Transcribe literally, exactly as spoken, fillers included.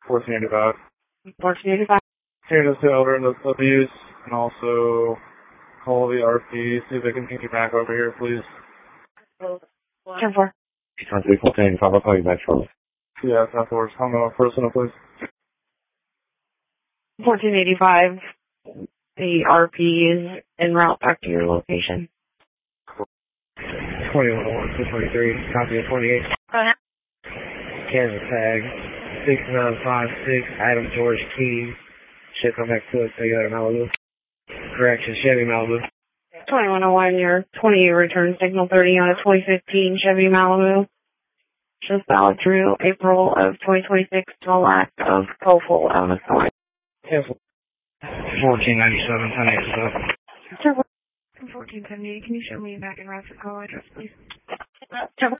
fourteen eighty-five. fourteen eighty-five. Here to elder and abuse, and also call the R P, see if they can take you back over here, please. ten four. fourteen eighty-five, I'll call you back shortly. Yeah, ten four. Hung on personal, please. fourteen eighty-five. The R P is en route back to your location. twenty-one oh one, two twenty-three, copy of twenty-eight. Go ahead. Kansas tag, six nine five six, Adam George Key. Should come back to us, Toyota Malibu. Correction, Chevy Malibu. twenty-one oh one, your twenty return signal thirty on a twenty fifteen Chevy Malibu. Just valid through April of twenty twenty-six to lack of toll out of sight. Cancel. fourteen ninety-seven, ten eighty-seven. fourteen seventy-eight, can you show me back in route call address, please?